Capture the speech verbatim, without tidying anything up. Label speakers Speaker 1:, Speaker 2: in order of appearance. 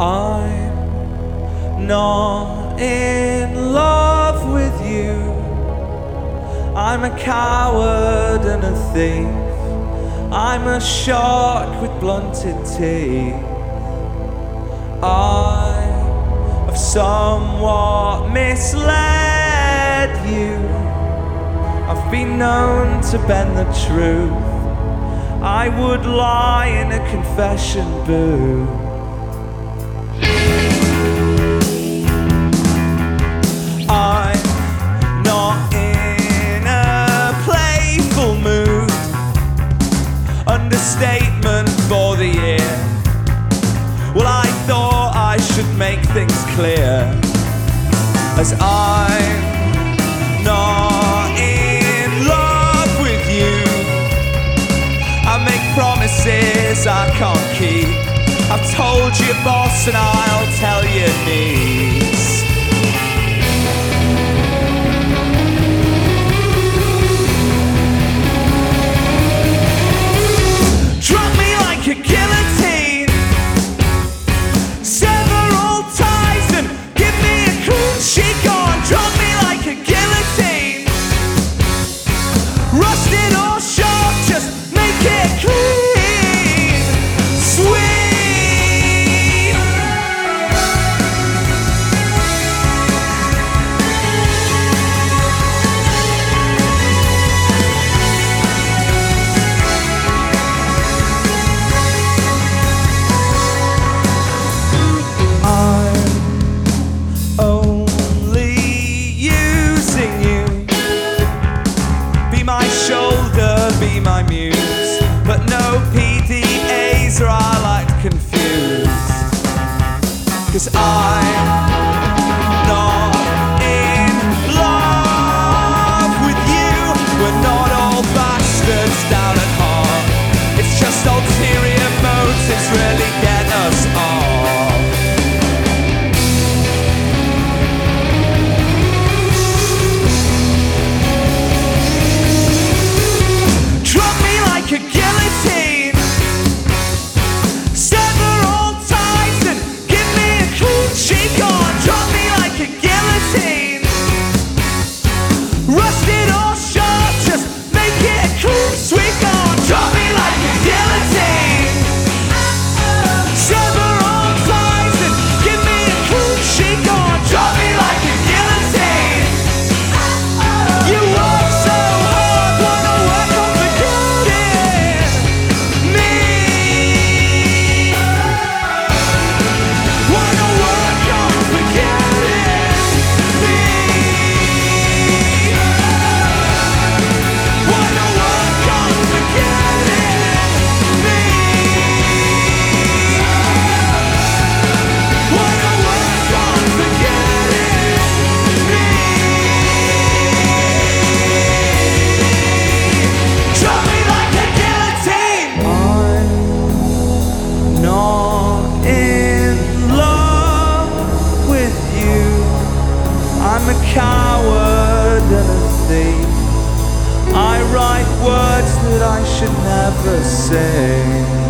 Speaker 1: I'm not in love with you. I'm a coward and a thief. I'm a shark with blunted teeth. I have somewhat misled you. I've been known to bend the truth. I would lie in a confession booth. I'm not in a playful mood. Understatement for the year. Well, I thought I should make things clear, as I'm not in love with you. I make promises I can't keep. I've told you, boss, and I'll tell your niece. Drop me like a guillotine, sever all ties and give me a clean sheet. Go on, drop me like a guillotine, rusted or sharp, just make it clean, sweet. Be my muse, but no P D As or I like confused. Cause I'm not in love with you. We're not all bastards down at heart. It's just ulterior motives really get us off. A guillotine, sever all ties and give me a clean sheet. Go on, drop me like a guillotine, rusted or sharp, just make it clean, sweet. Go on, drop me like a guillotine, sever all ties and give me a clean sheet. Go on, drop me like a guillotine. You work so hard, wanna work on forgetting. I'm a coward and a thief. I write words that I should never say.